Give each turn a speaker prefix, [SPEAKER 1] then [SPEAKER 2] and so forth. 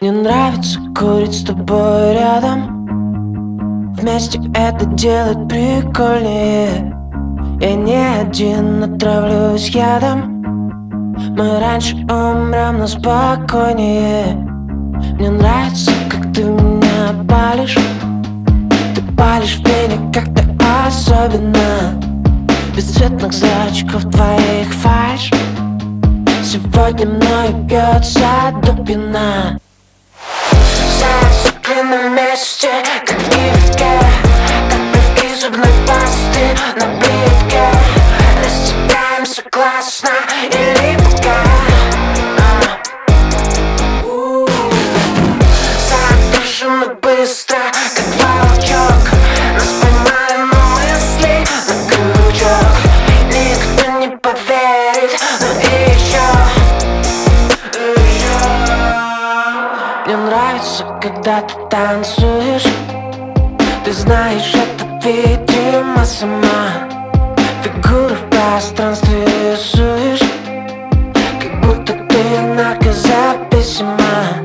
[SPEAKER 1] Мне нравится курить с тобой рядом. Вместе это делать прикольнее. Я не один, отравлюсь ядом. Мы раньше умрем, но спокойнее. Мне нравится, как ты меня палишь. Ты палишь в меня как-то особенно. Без цветных зрачков твоих фальшь. Сегодня мною бьется до пина. Зацепли на месте, как в гифке, как плевки зубной пасты на плитке. Растекаемся классно и липко. Задушим быстро, как волчок. Нас поймали на мысли, на крючок. Никто не поверит, но еще. Мне нравится, когда ты танцуешь. Ты знаешь, это видимо сама. Фигуры в пространстве рисуешь, как будто ты наркозависима.